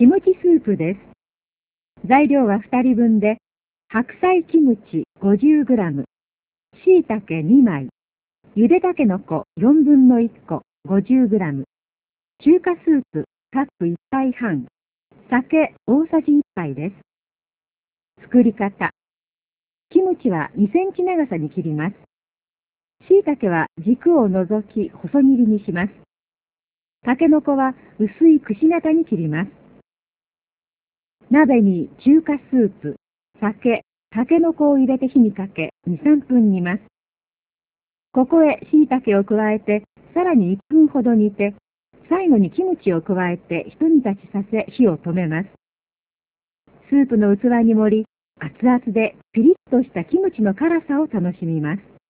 キムチスープです。材料は2人分で、白菜キムチ 50g、椎茸2枚、ゆでたけのこ4分の1個 50g、中華スープカップ1杯半、酒大さじ1杯です。作り方。キムチは2センチ長さに切ります。椎茸は軸を除き細切りにします。たけのこは薄いくし形に切ります。鍋に中華スープ、酒、たけのこを入れて火にかけ2、3分煮ます。ここへ椎茸を加えてさらに1分ほど煮て、最後にキムチを加えて一煮立ちさせ火を止めます。スープの器に盛り、熱々でピリッとしたキムチの辛さを楽しみます。